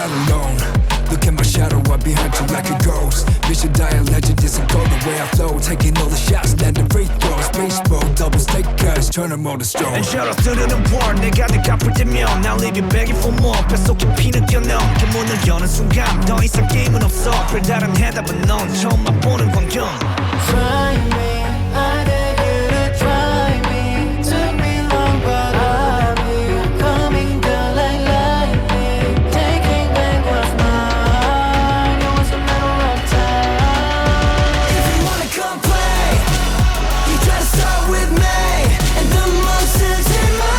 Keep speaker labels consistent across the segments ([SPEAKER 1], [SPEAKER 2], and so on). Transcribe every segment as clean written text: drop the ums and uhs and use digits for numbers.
[SPEAKER 1] not alone. Look at my shadow, I'm behind you like a ghost. Mission die a legend, this will go the way I flow. Taking all the shots, landing free throws. Baseball, doubles, take cash, turn them all to stone.
[SPEAKER 2] And shout out to the war, 내가 아플 때면 Now leave you begging for more. 뱃속에 피는 뛰어넘게 문을 여는 순간 더 이상 게임은 없어. 별다른 해답은 넌 처음 맛보는 광경.
[SPEAKER 3] Try me, I dare you to try me. Took me long but I'll be coming down like lightning. Taking back what's mine. It was a matter of time.
[SPEAKER 4] If you wanna come play, you gotta start with me. And the monsters in my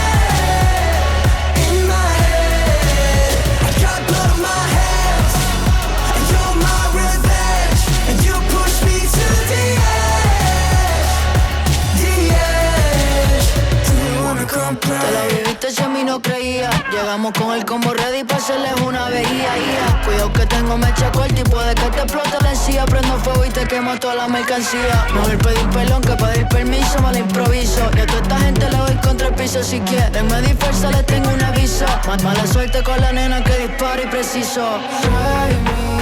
[SPEAKER 4] head, I got blood on my hands, and you're my revenge. And you push me to the edge. Do you wanna come
[SPEAKER 3] Te la
[SPEAKER 4] play?
[SPEAKER 3] viviste si a mí no creía. Llegamos con el combo ready pa' hacerles una veía. Cuidado que tengo mecha corta y puede que te explote la encía. Prendo fuego y te quemo toda la mercancía. Mejor pedir perdón que pedir permiso, me la improviso. Y a toda esta gente le doy contra el piso. Si quieren me dispersa, les tengo un aviso. Mala suerte con la nena que dispara y preciso. Try me.